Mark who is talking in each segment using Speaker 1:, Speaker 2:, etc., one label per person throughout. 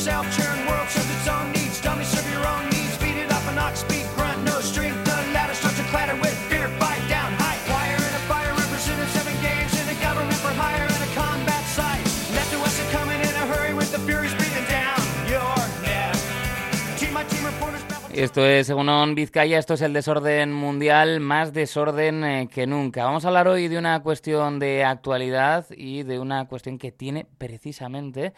Speaker 1: self-churn world serves its own needs. Dummy, serve your own needs. Feed it off an ox, speak, grunt, no strength. The ladder starts to clatter with fear. Fight down, high wire and a fire represented 7 games in a government for hire and a combat site. Left to us are coming in a hurry with the furies breathing down your neck. Team my team reporters.
Speaker 2: Esto es Egunon Vizcaya, esto es el desorden mundial, más desorden que nunca. Vamos a hablar hoy de una cuestión de actualidad y de una cuestión que tiene precisamente,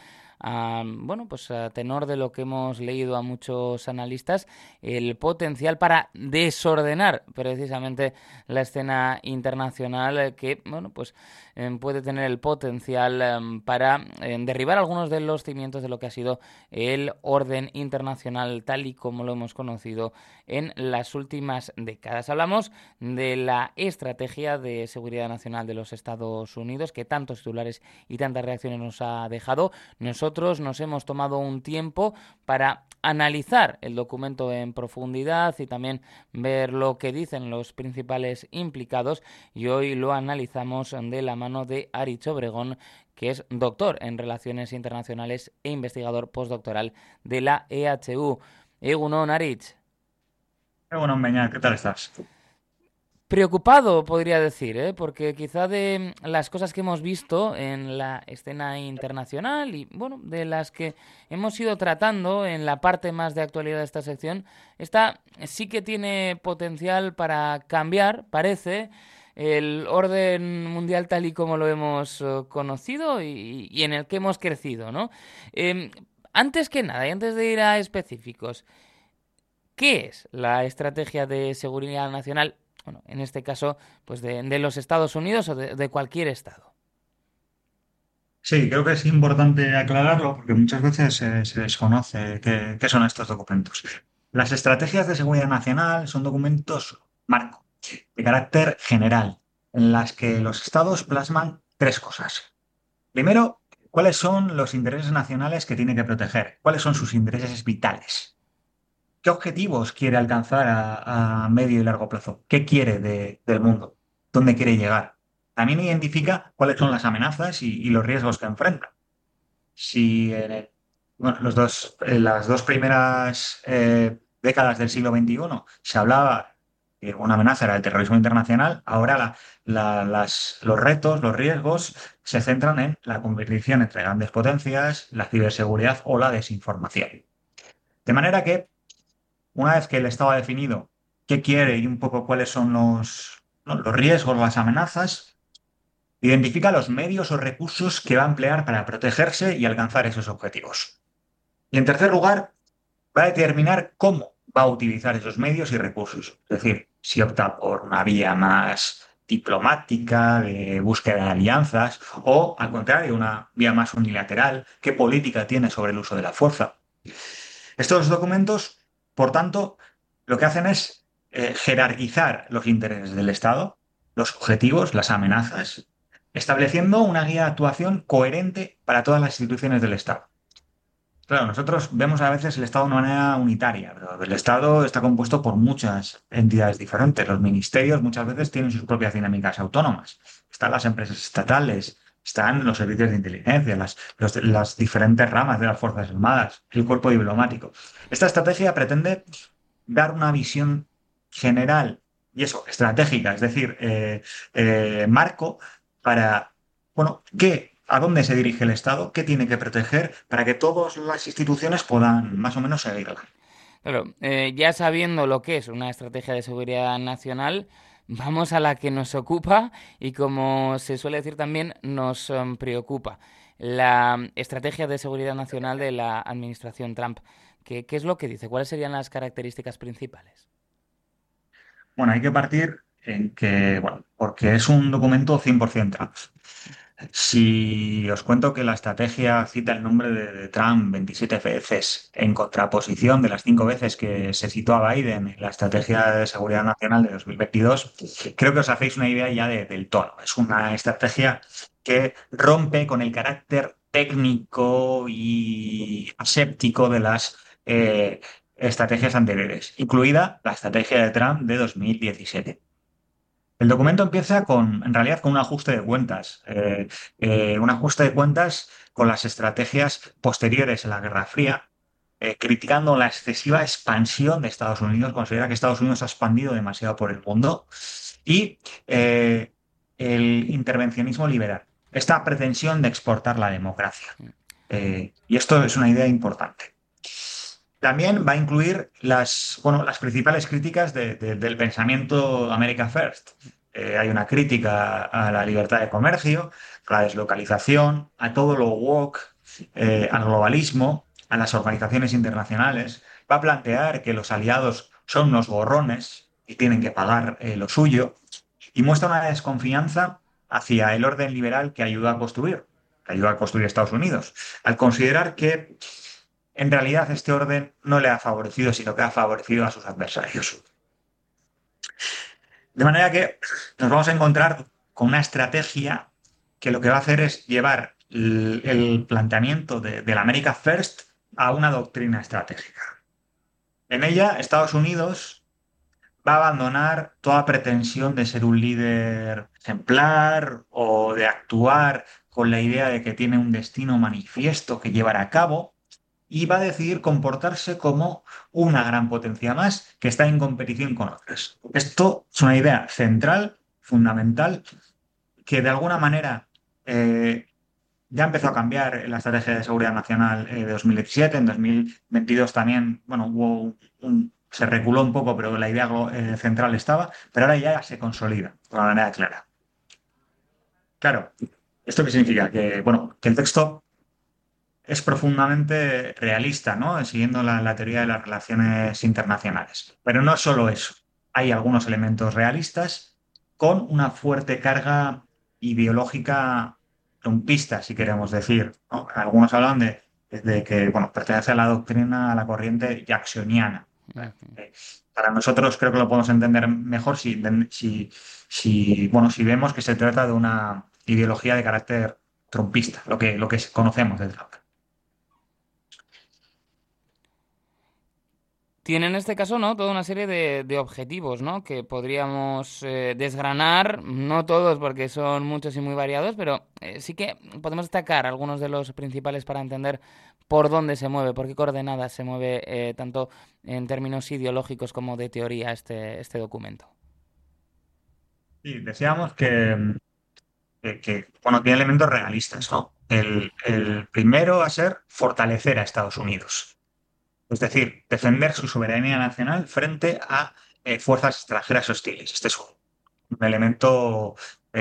Speaker 2: a tenor de lo que hemos leído a muchos analistas, el potencial para desordenar precisamente la escena internacional que, puede tener el potencial para derribar algunos de los cimientos de lo que ha sido el orden internacional tal y como lo hemos conocido en las últimas décadas. Hablamos de la estrategia de seguridad nacional de los Estados Unidos, que tantos titulares y tantas reacciones nos ha dejado. Nosotros nos hemos tomado un tiempo para analizar el documento en profundidad y también ver lo que dicen los principales implicados, y hoy lo analizamos de la mano de Aritz Obregón, que es doctor en Relaciones Internacionales e investigador postdoctoral de la EHU. Egunon, Aritz.
Speaker 3: Egunon, Beñat, ¿qué tal estás?
Speaker 2: Preocupado, podría decir, porque quizá de las cosas que hemos visto en la escena internacional y, de las que hemos ido tratando en la parte más de actualidad de esta sección, esta sí que tiene potencial para cambiar, parece, el orden mundial tal y como lo hemos conocido y en el que hemos crecido, ¿no? Antes que nada, y antes de ir a específicos, ¿qué es la estrategia de seguridad nacional? Bueno, en este caso, pues de los Estados Unidos o de cualquier estado.
Speaker 3: Sí, creo que es importante aclararlo porque muchas veces se desconoce qué son estos documentos. Las estrategias de seguridad nacional son documentos marco, de carácter general, en las que los estados plasman 3 cosas. Primero, ¿cuáles son los intereses nacionales que tiene que proteger? ¿Cuáles son sus intereses vitales? ¿Qué objetivos quiere alcanzar a medio y largo plazo? ¿Qué quiere del mundo? ¿Dónde quiere llegar? También identifica cuáles son las amenazas y los riesgos que enfrenta. Si en las 2 primeras décadas del siglo XXI se hablaba que una amenaza era el terrorismo internacional, ahora los retos, los riesgos se centran en la competición entre grandes potencias, la ciberseguridad o la desinformación. De manera que una vez que el Estado ha definido qué quiere y un poco cuáles son los riesgos, las amenazas, identifica los medios o recursos que va a emplear para protegerse y alcanzar esos objetivos. Y en tercer lugar, va a determinar cómo va a utilizar esos medios y recursos. Es decir, si opta por una vía más diplomática, de búsqueda de alianzas, o al contrario, una vía más unilateral, qué política tiene sobre el uso de la fuerza. Estos documentos, por tanto, lo que hacen es jerarquizar los intereses del Estado, los objetivos, las amenazas, estableciendo una guía de actuación coherente para todas las instituciones del Estado. Claro, nosotros vemos a veces el Estado de una manera unitaria, pero el Estado está compuesto por muchas entidades diferentes. Los ministerios muchas veces tienen sus propias dinámicas autónomas. Están las empresas estatales, están los servicios de inteligencia, las diferentes ramas de las Fuerzas Armadas, el cuerpo diplomático. Esta estrategia pretende dar una visión general y estratégica, es decir, marco para, a dónde se dirige el Estado, qué tiene que proteger para que todas las instituciones puedan más o menos seguirla.
Speaker 2: Claro, ya sabiendo lo que es una estrategia de seguridad nacional, vamos a la que nos ocupa y, como se suele decir también, nos preocupa. La estrategia de seguridad nacional de la administración Trump. ¿Qué es lo que dice? ¿Cuáles serían las características principales?
Speaker 3: Bueno, hay que partir en que, porque es un documento 100% Trump. Si os cuento que la estrategia cita el nombre de Trump 27 veces en contraposición de las 5 veces que se citó a Biden en la estrategia de seguridad nacional de 2022, creo que os hacéis una idea ya del tono. Es una estrategia que rompe con el carácter técnico y aséptico de las estrategias anteriores, incluida la estrategia de Trump de 2017. El documento empieza en realidad, con un ajuste de cuentas. Un ajuste de cuentas con las estrategias posteriores a la Guerra Fría, criticando la excesiva expansión de Estados Unidos. Considera que Estados Unidos ha expandido demasiado por el mundo. Y el intervencionismo liberal, esta pretensión de exportar la democracia. Y esto es una idea importante. También va a incluir las principales críticas del pensamiento America First. Hay una crítica a la libertad de comercio, a la deslocalización, a todo lo woke, al globalismo, a las organizaciones internacionales. Va a plantear que los aliados son unos gorrones y tienen que pagar lo suyo. Y muestra una desconfianza hacia el orden liberal que ayudó a construir Estados Unidos, al considerar que en realidad este orden no le ha favorecido, sino que ha favorecido a sus adversarios. De manera que nos vamos a encontrar con una estrategia que lo que va a hacer es llevar el planteamiento del America First a una doctrina estratégica. En ella, Estados Unidos va a abandonar toda pretensión de ser un líder ejemplar o de actuar con la idea de que tiene un destino manifiesto que llevar a cabo, y va a decidir comportarse como una gran potencia más que está en competición con otras. Esto es una idea central, fundamental, que de alguna manera ya empezó a cambiar en la estrategia de seguridad nacional de 2017. En 2022 también, bueno, se reculó un poco, pero la idea central estaba, pero ahora ya se consolida de una manera clara. Claro, ¿esto qué significa? Que el texto es profundamente realista, ¿no? Siguiendo la teoría de las relaciones internacionales. Pero no solo eso. Hay algunos elementos realistas con una fuerte carga ideológica trumpista, si queremos decir, ¿no? Algunos hablan de que, bueno, pertenece a la doctrina, a la corriente jacksoniana. Para nosotros creo que lo podemos entender mejor si vemos que se trata de una ideología de carácter trumpista, lo que conocemos de Trump.
Speaker 2: Tiene en este caso, ¿no?, toda una serie de objetivos, ¿no?, que podríamos desgranar, no todos porque son muchos y muy variados, pero sí que podemos destacar algunos de los principales para entender por dónde se mueve, por qué coordenadas se mueve, tanto en términos ideológicos como de teoría, este documento.
Speaker 3: Sí, decíamos bueno, tiene elementos realistas, ¿no? El primero va a ser fortalecer a Estados Unidos. Es decir, defender su soberanía nacional frente a fuerzas extranjeras hostiles. Este es un elemento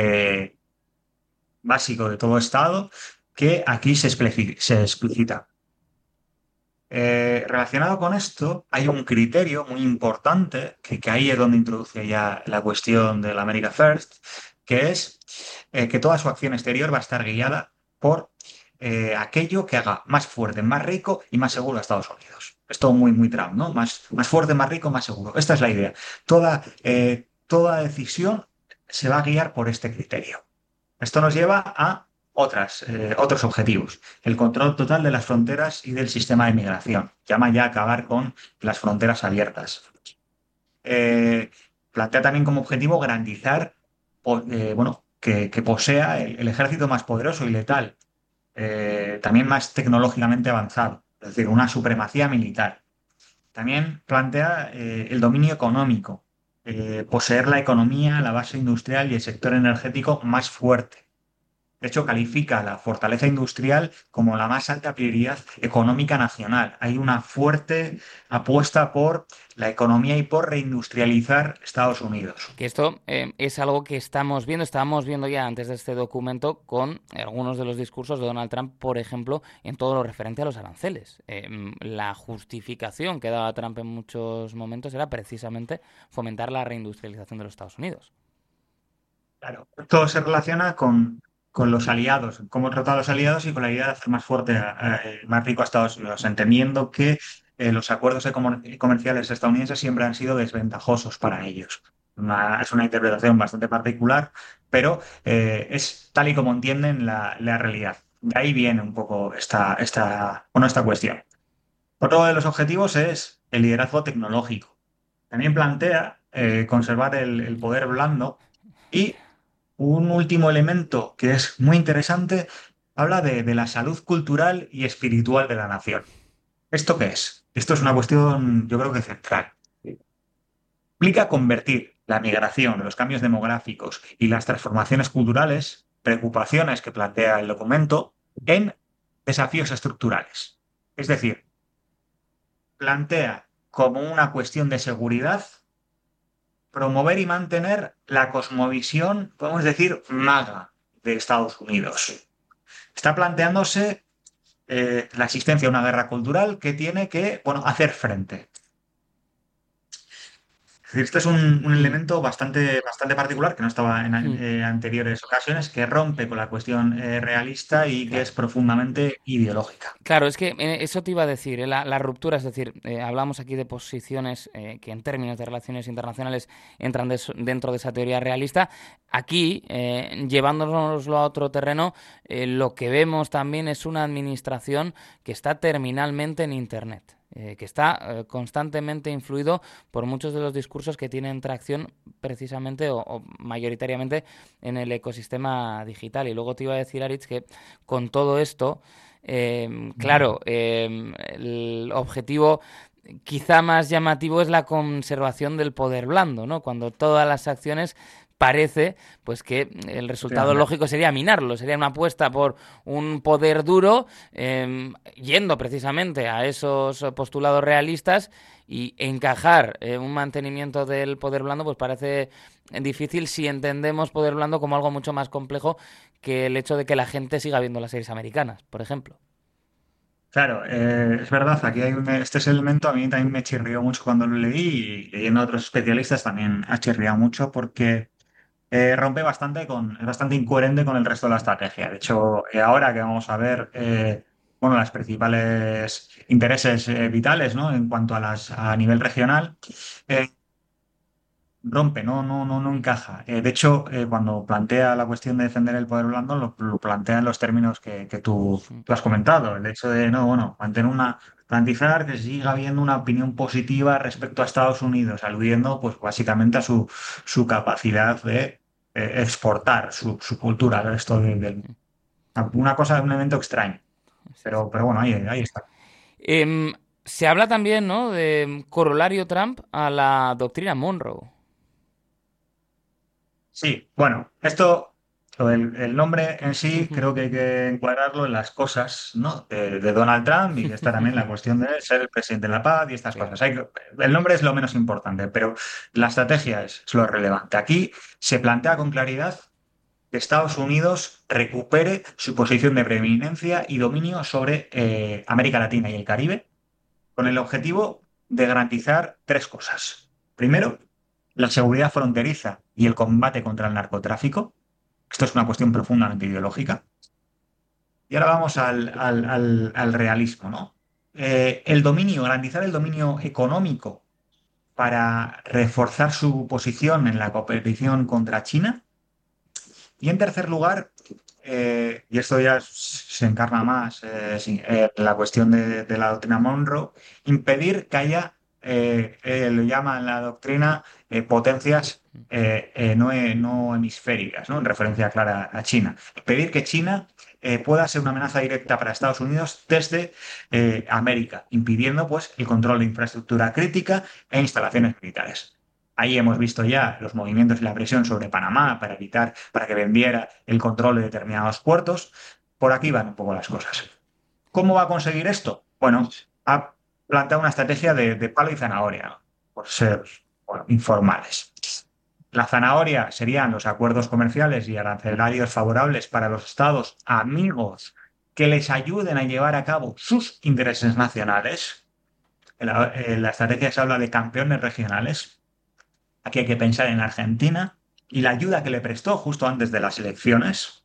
Speaker 3: básico de todo Estado que aquí se explicita. Relacionado con esto, hay un criterio muy importante, que ahí es donde introduce ya la cuestión del America First, que es que toda su acción exterior va a estar guiada por aquello que haga más fuerte, más rico y más seguro a Estados Unidos. Esto muy, muy Trump, ¿no? Más fuerte, más rico, más seguro. Esta es la idea. Toda decisión se va a guiar por este criterio. Esto nos lleva a otros objetivos. El control total de las fronteras y del sistema de migración. Llama ya a acabar con las fronteras abiertas. Plantea también como objetivo garantizar que posea el ejército más poderoso y letal, también más tecnológicamente avanzado, es decir, una supremacía militar. También plantea el dominio económico, poseer la economía, la base industrial y el sector energético más fuerte. De hecho, califica la fortaleza industrial como la más alta prioridad económica nacional. Hay una fuerte apuesta por la economía y por reindustrializar Estados Unidos.
Speaker 2: Que esto es algo que estábamos viendo ya antes de este documento con algunos de los discursos de Donald Trump, por ejemplo, en todo lo referente a los aranceles. La justificación que daba Trump en muchos momentos era precisamente fomentar la reindustrialización de los Estados Unidos.
Speaker 3: Claro, todo se relaciona con los aliados, cómo tratar a los aliados y con la idea de hacer más fuerte, más rico a Estados Unidos, entendiendo que los acuerdos comerciales estadounidenses siempre han sido desventajosos para ellos. Es una interpretación bastante particular, pero es tal y como entienden la realidad. De ahí viene un poco esta cuestión. Otro de los objetivos es el liderazgo tecnológico. También plantea conservar el poder blando Y un último elemento que es muy interesante, habla de la salud cultural y espiritual de la nación. ¿Esto qué es? Esto es una cuestión, yo creo que central. Implica convertir la migración, los cambios demográficos y las transformaciones culturales, preocupaciones que plantea el documento, en desafíos estructurales. Es decir, plantea como una cuestión de seguridad promover y mantener la cosmovisión, podemos decir, maga de Estados Unidos. Está planteándose la existencia de una guerra cultural que tiene que, bueno, hacer frente. Es decir, este es un
Speaker 2: Mm,
Speaker 3: elemento bastante particular que no estaba en
Speaker 2: mm.
Speaker 3: anteriores ocasiones, que rompe con la cuestión realista y que es
Speaker 2: Claro.
Speaker 3: profundamente ideológica.
Speaker 2: Claro, es que eso te iba a decir, la ruptura, es decir, hablamos aquí de posiciones que en términos de relaciones internacionales entran dentro de esa teoría realista. Aquí, llevándonoslo a otro terreno, lo que vemos también es una administración que está terminalmente en Internet. Que está constantemente influido por muchos de los discursos que tienen tracción precisamente o mayoritariamente en el ecosistema digital. Y luego te iba a decir, Aritz, que con todo esto, claro, el objetivo quizá más llamativo es la conservación del poder blando, ¿no? Cuando todas las acciones parece pues que el resultado
Speaker 3: Efectivamente.
Speaker 2: lógico sería minarlo, sería una apuesta por un poder duro, yendo precisamente a esos postulados realistas y encajar un mantenimiento del poder blando, pues parece difícil si entendemos poder blando como algo mucho más complejo que el hecho de que la gente siga viendo las series americanas, por ejemplo.
Speaker 3: Claro, es verdad, aquí hay este es el elemento, a mí también me chirrió mucho cuando lo leí y leyendo a otros especialistas también ha chirriado mucho porque rompe bastante es bastante incoherente con el resto de la estrategia. De hecho, ahora que vamos a ver bueno, las principales intereses vitales, ¿no? En cuanto a nivel regional, eh, rompe, no encaja. De hecho, cuando plantea la cuestión de defender el poder blando, lo plantea en los términos que tú has comentado. El hecho de, no, bueno, garantizar que siga habiendo una opinión positiva respecto a Estados Unidos, aludiendo, pues, básicamente a su capacidad de exportar su cultura al resto del. Una cosa, un evento extraño.
Speaker 2: Sí, sí.
Speaker 3: Pero bueno, ahí está.
Speaker 2: Se habla también, ¿no?, de corolario Trump a la doctrina Monroe.
Speaker 3: Sí, bueno, el nombre en sí creo que hay que encuadrarlo en las cosas, ¿no? De Donald Trump y está también la cuestión de ser el presidente de la paz y estas
Speaker 2: Claro.
Speaker 3: cosas. El nombre es lo menos importante, pero la estrategia es lo relevante. Aquí se plantea con claridad que Estados Unidos recupere su posición de preeminencia y dominio sobre América Latina y el Caribe, con el objetivo de garantizar tres cosas. Primero, la seguridad fronteriza y el combate contra el narcotráfico. Esto es una cuestión profundamente ideológica. Y ahora vamos al realismo, ¿no? Garantizar el dominio económico para reforzar su posición en la competición contra China. Y en tercer lugar, y esto ya se encarna más sí, la cuestión de la doctrina Monroe, impedir que haya, lo llaman la doctrina, potencias no hemisféricas, ¿no? En referencia clara a China. Impedir que China pueda ser una amenaza directa para Estados Unidos desde América, impidiendo pues, el control de infraestructura crítica e instalaciones militares. Ahí hemos visto ya los movimientos y la presión sobre Panamá para que vendiera el control de determinados puertos. Por aquí van un poco las cosas. ¿Cómo va a conseguir esto? Bueno, ha planteado una estrategia de palo y zanahoria, por ser, bueno, informales. La zanahoria serían los acuerdos comerciales y arancelarios favorables para los estados amigos que les ayuden a llevar a cabo sus intereses nacionales. En la estrategia se habla de campeones regionales. Aquí hay que pensar en Argentina y la ayuda que le prestó justo antes de las elecciones.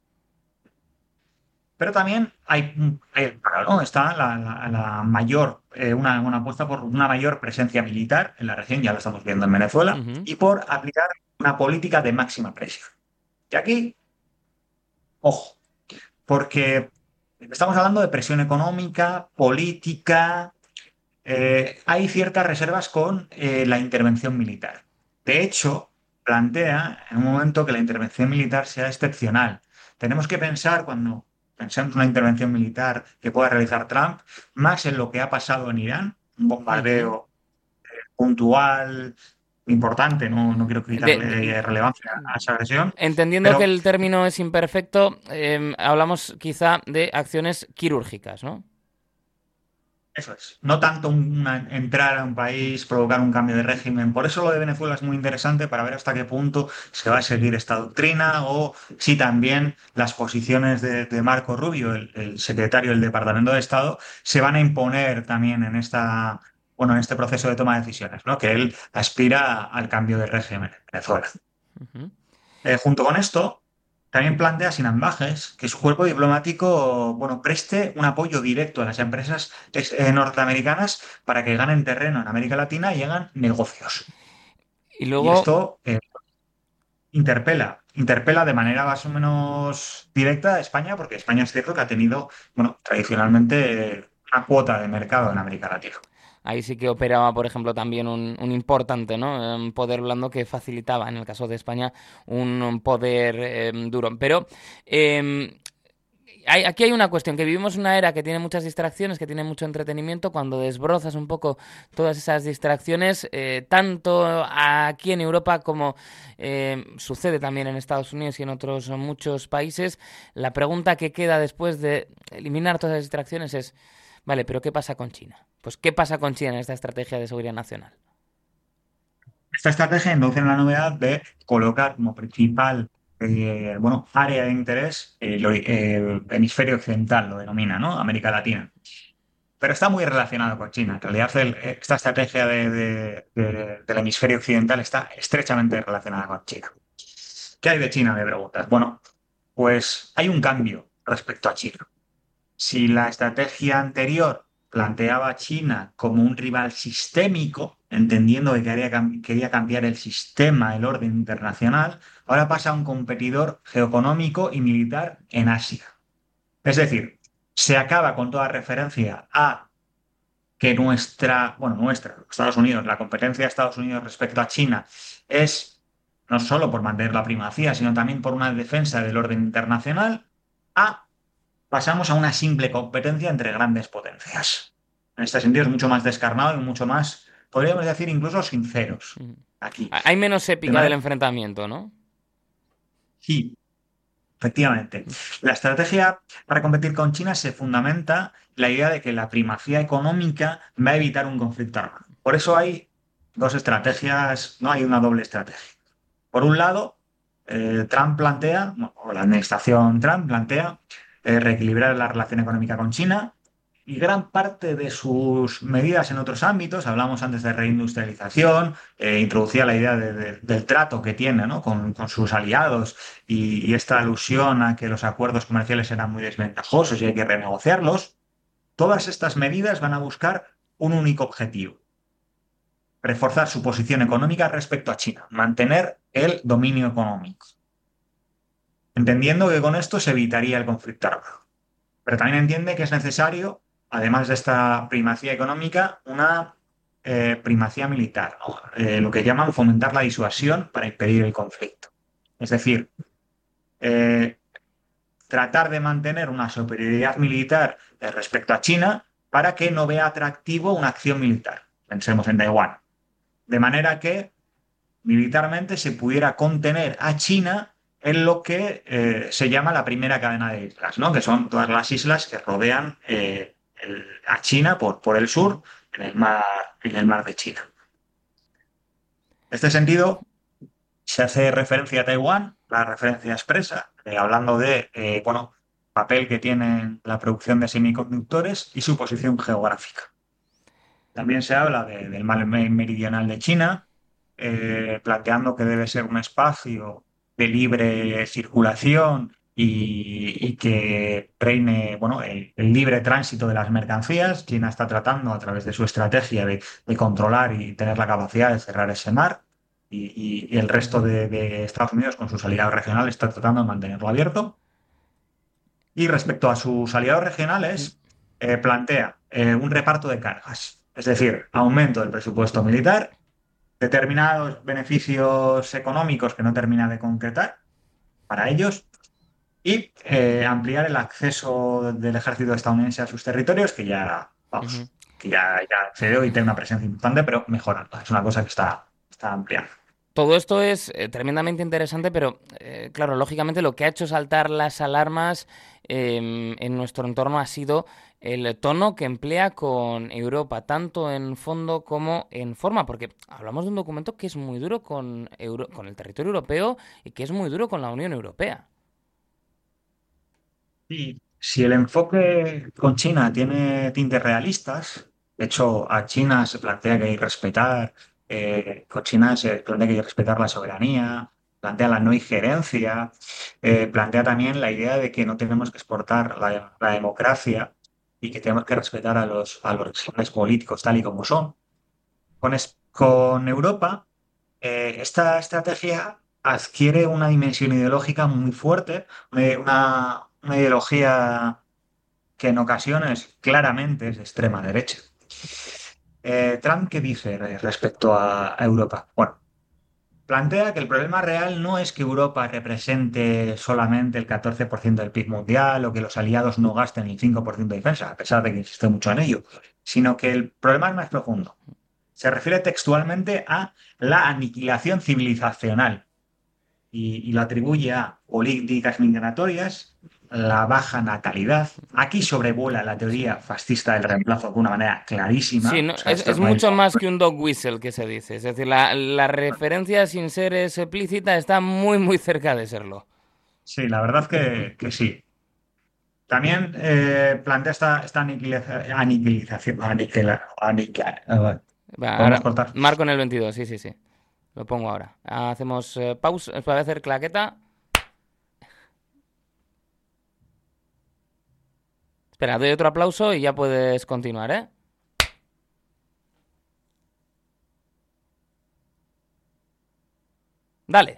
Speaker 3: Pero también claro, ¿no? Está la mayor, una apuesta por una mayor presencia militar en la región, ya lo estamos viendo en Venezuela,
Speaker 2: Ujú.
Speaker 3: y por aplicar una política de máxima presión. Y aquí, ojo, porque estamos hablando de presión económica, política, hay ciertas reservas con la intervención militar. De hecho, plantea en un momento que la intervención militar sea excepcional. Tenemos que pensar, cuando pensemos en una intervención militar que pueda realizar Trump, más en lo que ha pasado en Irán, un
Speaker 2: Ujú.
Speaker 3: bombardeo puntual, importante, no quiero
Speaker 2: De-
Speaker 3: quitarle relevancia a esa agresión,
Speaker 2: entendiendo que
Speaker 3: pero
Speaker 2: el término es imperfecto, hablamos quizá de acciones quirúrgicas, ¿no?
Speaker 3: eso es, no tanto entrar a un país, provocar un cambio de régimen. Por eso lo de Venezuela es muy interesante para ver hasta qué punto se va a seguir esta doctrina o si también las posiciones de Marco Rubio, el secretario del Departamento de Estado, se van a imponer también en en este proceso de toma de decisiones, ¿no? Que él aspira al cambio de régimen en Venezuela.
Speaker 2: Ujú.
Speaker 3: Junto con esto, también plantea sin ambajes que su cuerpo diplomático, bueno, preste un apoyo directo a las empresas norteamericanas para que ganen terreno en América Latina y hagan negocios.
Speaker 2: Y
Speaker 3: Y
Speaker 2: luego,
Speaker 3: esto interpela de manera más o menos directa a España, porque España es cierto que ha tenido, bueno, tradicionalmente una cuota de mercado en América Latina.
Speaker 2: ahí sí que operaba, por ejemplo, también un importante, ¿no? Poder blando que facilitaba, en el caso de España, un poder duro. Pero aquí hay una cuestión, que vivimos una era que tiene muchas distracciones, que tiene mucho entretenimiento. Cuando desbrozas un poco todas esas distracciones, tanto aquí en Europa como sucede también en Estados Unidos y en otros muchos países, la pregunta que queda después de eliminar todas esas distracciones es, vale, pero ¿qué pasa con China? Pues ¿qué pasa con China en esta estrategia de seguridad nacional?
Speaker 3: Esta estrategia induce en la novedad de colocar como principal área de interés el hemisferio occidental, lo denomina, ¿no? América Latina. Pero está muy relacionado con China. En realidad, esta estrategia del hemisferio occidental está estrechamente relacionada con China. ¿Qué hay de China? Me preguntas. Bueno, pues hay un cambio respecto a China. Si la estrategia anterior planteaba a China como un rival sistémico, entendiendo que quería cambiar el sistema, el orden internacional, ahora pasa a un competidor geoeconómico y militar en Asia. Es decir, se acaba con toda referencia a que Estados Unidos, la competencia de Estados Unidos respecto a China es no solo por mantener la primacía, sino también por una defensa del orden internacional, a pasamos a una simple competencia entre grandes potencias. En este sentido es mucho más descarnado y mucho más, podríamos decir, incluso sinceros
Speaker 2: Mm.
Speaker 3: aquí.
Speaker 2: Hay menos
Speaker 3: De
Speaker 2: épica del
Speaker 3: manera
Speaker 2: enfrentamiento, ¿no?
Speaker 3: sí, efectivamente. La estrategia para competir con China se fundamenta en la idea de que la primacía económica va a evitar un conflicto armado. Por eso hay dos estrategias, no hay una doble estrategia. Por un lado, Trump plantea, o la administración Trump plantea, reequilibrar la relación económica con China y gran parte de sus medidas en otros ámbitos, hablamos antes de reindustrialización, introducía la idea del trato que tiene, ¿no? con sus aliados y esta alusión a que los acuerdos comerciales eran muy desventajosos y hay que renegociarlos. Todas estas medidas van a buscar un único objetivo: reforzar su posición económica respecto a China, mantener el dominio económico, entendiendo que con esto se evitaría el conflicto armado. Pero también entiende que es necesario, además de esta primacía económica, una primacía militar, ¿no? Lo que llaman fomentar la disuasión para impedir el conflicto. Es decir, eh, tratar de mantener una superioridad militar respecto a China para que no vea atractivo una acción militar. Pensemos en Taiwán. De manera que militarmente se pudiera contener a China en lo que se llama la primera cadena de islas, ¿no? Que son todas las islas que rodean a China por el sur, en el mar de China. En este sentido, se hace referencia a Taiwán, la referencia expresa, hablando de, papel que tiene la producción de semiconductores y su posición geográfica. También se habla del mar meridional de China, planteando que debe ser un espacio de libre circulación y que reine, bueno, el libre tránsito de las mercancías. China está tratando, a través de su estrategia, de controlar y tener la capacidad de cerrar ese mar. Y el resto de Estados Unidos, con sus aliados regionales, está tratando de mantenerlo abierto. Y respecto a sus aliados regionales, plantea un reparto de cargas, es decir, aumento del presupuesto militar determinados beneficios económicos que no termina de concretar para ellos y ampliar el acceso del ejército estadounidense a sus territorios, que ya,
Speaker 2: Ujú.
Speaker 3: vamos, que ya accedió y tiene una presencia importante, pero mejorando. Es una cosa que está ampliando.
Speaker 2: Todo esto es tremendamente interesante, pero claro, lógicamente lo que ha hecho saltar las alarmas en nuestro entorno ha sido el tono que emplea con Europa, tanto en fondo como en forma, porque hablamos de un documento que es muy duro con, con el territorio europeo y que es muy duro con la Unión Europea.
Speaker 3: Y si el enfoque con China tiene tintes realistas, de hecho, a China se plantea que hay que respetar, con China se plantea que hay que respetar la soberanía, plantea la no injerencia, plantea también la idea de que no tenemos que exportar la democracia y que tenemos que respetar a los regímenes políticos tal y como son. Con Europa, esta estrategia adquiere una dimensión ideológica muy fuerte, una ideología que en ocasiones claramente es de extrema derecha. Trump, ¿qué dice respecto a Europa? Bueno, plantea que el problema real no es que Europa represente solamente el 14% del PIB mundial o que los aliados no gasten el 5% de defensa, a pesar de que insiste mucho en ello, sino que el problema es más profundo. Se refiere textualmente a la aniquilación civilizacional y lo atribuye a políticas migratorias, la baja natalidad. Aquí sobrevuela la
Speaker 2: Sí.
Speaker 3: teoría fascista del reemplazo de una manera
Speaker 2: Sí,
Speaker 3: clarísima.
Speaker 2: no,
Speaker 3: O sea, esto
Speaker 2: es
Speaker 3: no hay...
Speaker 2: mucho más que un dog whistle que se dice. Es decir, la referencia sin ser explícita está muy, muy cerca de serlo.
Speaker 3: Sí, la verdad que sí. También plantea esta aniquilización.
Speaker 2: Va,
Speaker 3: Podemos
Speaker 2: ahora,
Speaker 3: cortar.
Speaker 2: marco en el 22, sí, sí, sí. Lo pongo ahora. Hacemos pausa, para hacer claqueta. Espera, doy otro aplauso y ya puedes continuar, ¿eh? Dale.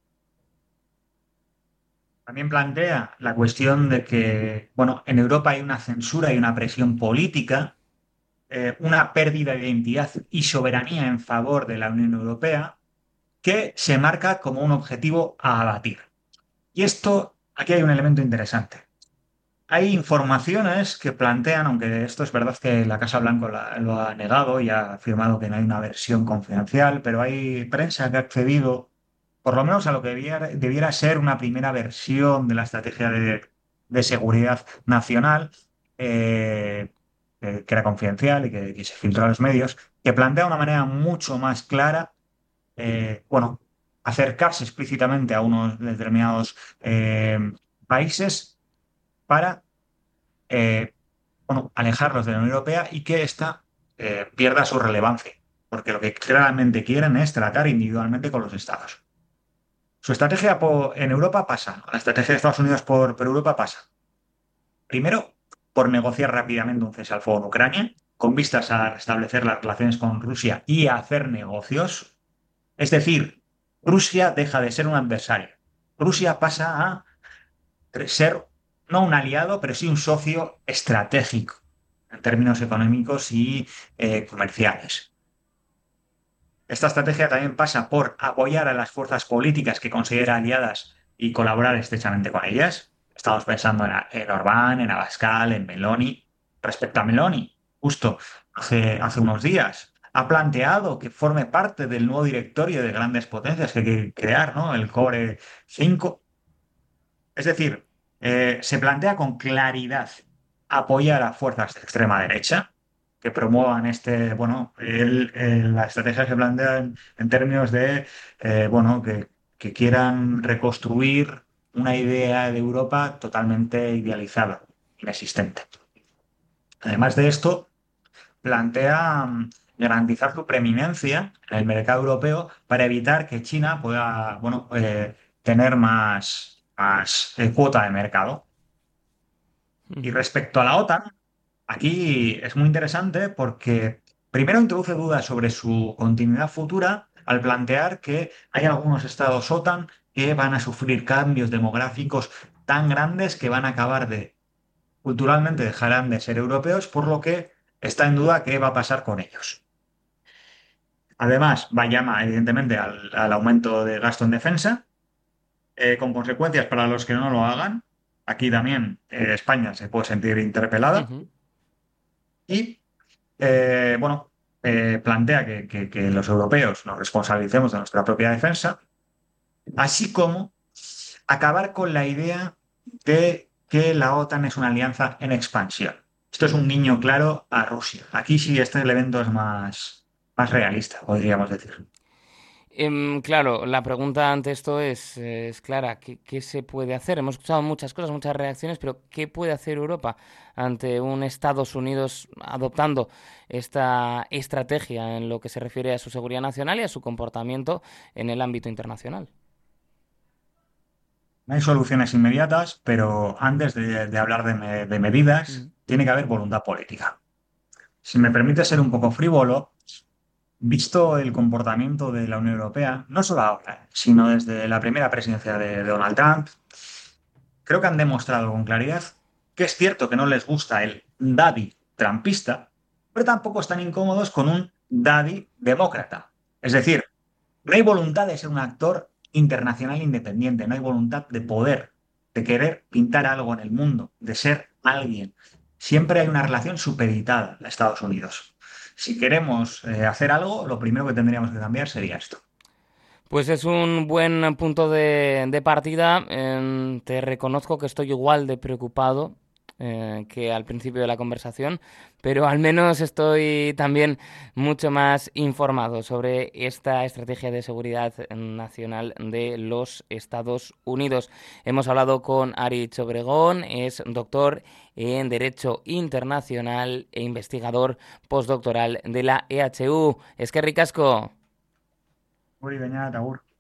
Speaker 3: También plantea la cuestión de que, bueno, en Europa hay una censura y una presión política, una pérdida de identidad y soberanía en favor de la Unión Europea que se marca como un objetivo a abatir. Y esto, aquí hay un elemento interesante. Hay informaciones que plantean, aunque esto es verdad que la Casa Blanca lo ha negado y ha afirmado que no hay una versión confidencial, pero hay prensa que ha accedido, por lo menos a lo que debiera ser una primera versión de la estrategia de seguridad nacional, eh, que era confidencial y que se filtró a los medios, que plantea una manera mucho más clara, bueno, acercarse explícitamente a unos determinados países para bueno, alejarlos de la Unión Europea y que ésta pierda su relevancia, porque lo que claramente quieren es tratar individualmente con los estados. Su estrategia en Europa pasa, la estrategia de Estados Unidos por Europa pasa. Primero, por negociar rápidamente un cese al fuego en Ucrania, con vistas a restablecer las relaciones con Rusia y a hacer negocios. Es decir, Rusia deja de ser un adversario. Rusia pasa a ser no un aliado, pero sí un socio estratégico en términos económicos y comerciales. Esta estrategia también pasa por apoyar a las fuerzas políticas que considera aliadas y colaborar estrechamente con ellas. Estamos pensando en Orbán, en Abascal, en Meloni. Respecto a Meloni, justo hace unos días, ha planteado que forme parte del nuevo directorio de grandes potencias que quiere crear, ¿no? El Core 5. Es decir, se plantea con claridad apoyar a fuerzas de extrema derecha que promuevan bueno, la estrategia se plantea en términos de, bueno, que quieran reconstruir una idea de Europa totalmente idealizada, inexistente. Además de esto, plantea garantizar su preeminencia en el mercado europeo para evitar que China pueda, bueno, tener más cuota de mercado. Y
Speaker 2: Ujú.
Speaker 3: respecto a la OTAN, aquí es muy interesante porque primero introduce dudas sobre su continuidad futura al plantear que hay algunos estados OTAN que van a sufrir cambios demográficos tan grandes que van a acabar culturalmente dejarán de ser europeos, por lo que está en duda qué va a pasar con ellos. Además, va a llamar evidentemente al aumento de gasto en defensa, con consecuencias para los que no lo hagan. Aquí también España se puede sentir interpelada
Speaker 2: Ujú.
Speaker 3: y, bueno, plantea que los europeos nos responsabilicemos de nuestra propia defensa, así como acabar con la idea de que la OTAN es una alianza en expansión. Esto es un guiño claro a Rusia. Aquí sí este evento es más realista, podríamos decir.
Speaker 2: Claro, la pregunta ante esto es clara. ¿Qué se puede hacer? Hemos escuchado muchas cosas, muchas reacciones, pero ¿qué puede hacer Europa ante un Estados Unidos adoptando esta estrategia en lo que se refiere a su seguridad nacional y a su comportamiento en el ámbito internacional?
Speaker 3: No hay soluciones inmediatas, pero antes de hablar de medidas,
Speaker 2: Mm.
Speaker 3: tiene que haber voluntad política. Si me permite ser un poco frívolo, visto el comportamiento de la Unión Europea, no solo ahora, sino desde la primera presidencia de Donald Trump, creo que han demostrado con claridad que es cierto que no les gusta el daddy trumpista, pero tampoco están incómodos con un daddy demócrata. Es decir, no hay voluntad de ser un actor internacional independiente, no hay voluntad de poder, de querer pintar algo en el mundo, de ser alguien. Siempre hay una relación supeditada a Estados Unidos. Si queremos hacer algo, lo primero que tendríamos que cambiar sería esto.
Speaker 2: Pues es un buen punto de partida. Te reconozco que estoy igual de preocupado que al principio de la conversación, pero al menos estoy también mucho más informado sobre esta estrategia de seguridad nacional de los Estados Unidos. Hemos hablado con Aritz Obregón, es doctor en Derecho Internacional e investigador postdoctoral de la EHU. Es que ricasco.
Speaker 3: Uri, Beñat, agur.